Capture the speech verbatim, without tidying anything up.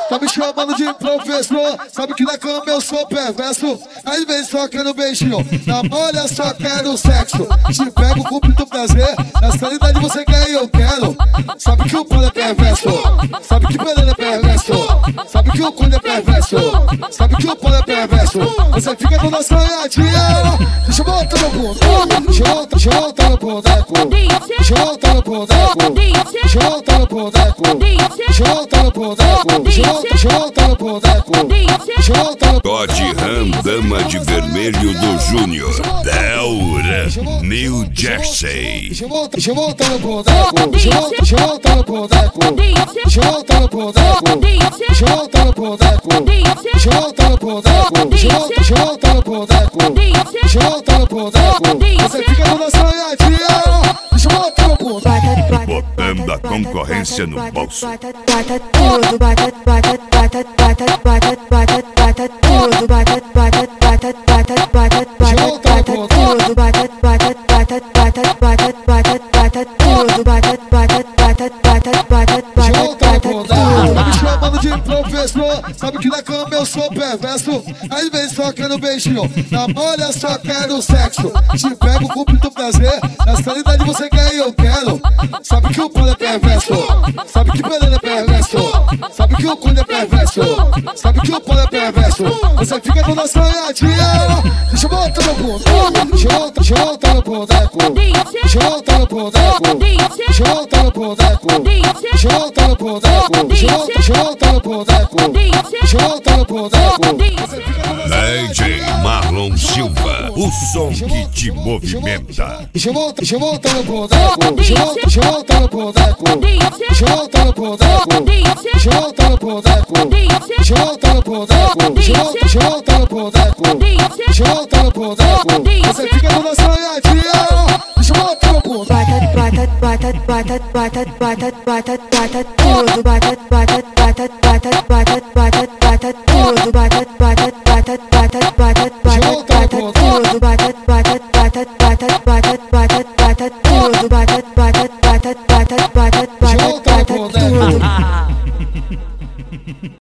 Tá me chamando de professor, sabe que na cama eu sou perverso. Às vezes só quero beijinho, na molha só quero sexo. Te pego com muito prazer, na sanidade você quer e eu quero. Sabe que o pano é perverso, sabe que beleza é perverso. Sabe que o corno é perverso, sabe que o pano é perverso. Você fica toda sonhadinha. Deixa eu voltar no boneco, deixa eu voltar, deixa eu voltar no boneco. Deixa eu voltar no boneco, deixa eu voltar no boneco. Deixa eu voltar no boneco, deixa eu voltar no boneco. Deixa eu voltar no Todd Ram, dama de vermelho do Júnior, Delran, New Jersey. Deixa eu voltar, deixa eu voltar no boneco. Deixa eu voltar, deixa eu voltar no boneco. Deixa eu voltar no boneco. Deixa eu voltar no boneco. Deixa eu voltar no boneco. Deixa eu voltar, deixa eu voltar no boneco. Deixa eu voltar no boneco. Você fica toda sonhadinha. Deixa eu voltar no boneco. Botando a concorrência no bolso. Bota tudo, bota, bota, bota, bota, bota, bota, bota tudo, bota, bota, bota, bota, bota, bota, bota tudo, bota, bota, bota, bota, bota, bota, bota tudo, bota, bota, bota, bota, bota, bota, bota tudo. Tá me chamando de professor, sabe que na cama eu sou perverso. Às vezes só quero beijinho, na molha só quero sexo. Te pego com muito prazer, na sanidade você quer e eu quero. Sabe que o pano é perverso, sabe que beleza é perverso. Sabe que o corno é perverso, sabe que o pano é perverso. Você fica toda sonhadinha. Deixa eu voltar no boneco, deixa eu voltar, deixa eu voltar no boneco. Deixa eu voltar no boneco, deixa eu voltar no boneco. Deixa eu voltar no boneco, deixa eu voltar, deixa eu voltar no boneco. Deixa eu voltar no boneco. D J Marlon Silva, o som que te movimenta. Deixa eu voltar, deixa eu voltar no boneco. Deixa eu voltar, deixa eu voltar no boneco. Deixa eu voltar no boneco. Deixa eu voltar no boneco. Deixa eu voltar no boneco. Deixa eu voltar, deixa eu voltar no boneco. Deixa eu voltar no boneco. Você fica toda sonhadinha. Deixa eu voltar no boneco. Bota, bota, bota, bota, bota, bota, bota tudo, bota, bota, bota, bota, bota, bota, bota tudo, bota, bota, bota, bota, bota, bota, bota tudo, bota, bota, bota, bota, bota, bota, bota tudo, bota, bota, bota, bota, bota, bota, bota tudo.